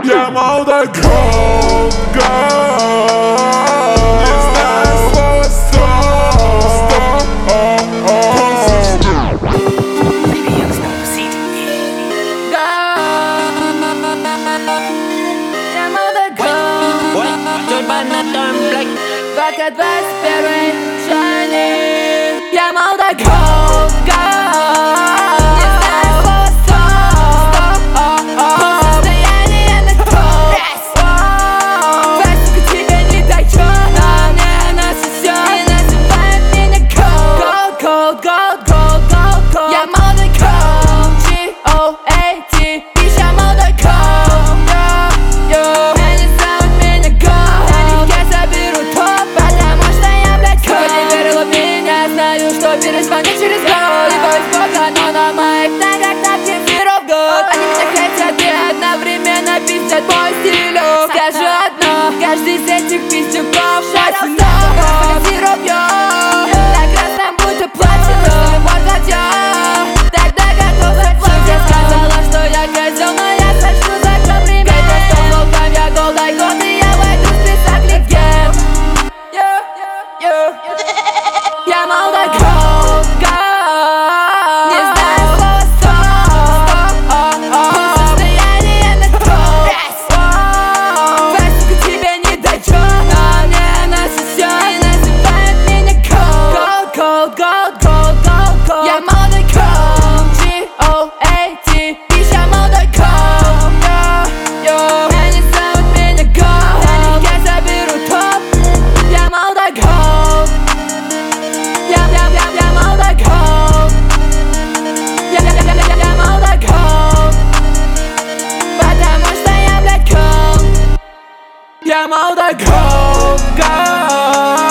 Я молодой cold girl. Не знаю слова стоп. Я молодой cold. Судьба на том блэк. Пока 21 шайни. Я молодой cold girl. Не знаю слова стоп. Состояние на cold. Пластика тебе не дает, но мне насосет. И называют меня cold. Cold, cold, cold, cold, cold. Я молодой cold. G-O-A-T. Bitch, я молодой cold. Они зовут меня cold. Налегке заберу топ, потому что я, блядь, cold. Не верила в меня, знаю, что перезвоню через год. Либо из Бога, но на моих ногах активировал год. Они меня хотят и одновременно пиздят мой стилек. Скажу одно, каждый из этих пиздюков сейчас много. Сироп, так раз там будто платина. Вот я тогда готов заплатить. Я сказала, что я козел, но я сочту за комплимент. Ведь что волкам я голдай год, и я войду в список легенд. Я молодой cold girl. Не знаю слова стоп. Состояние на cold. Пластика тебе не дает, но мне насосет. И называют меня cold. Cold, cold, cold, cold, cold. Я молодой cold. G-O-A-T. Bitch, я молодой cold. Они зовут меня cold. Налегке заберу топ. Я молодой cold. Я молодой cold. Я молодой cold. Потому что я, блядь, cold. Я молодой cold girl.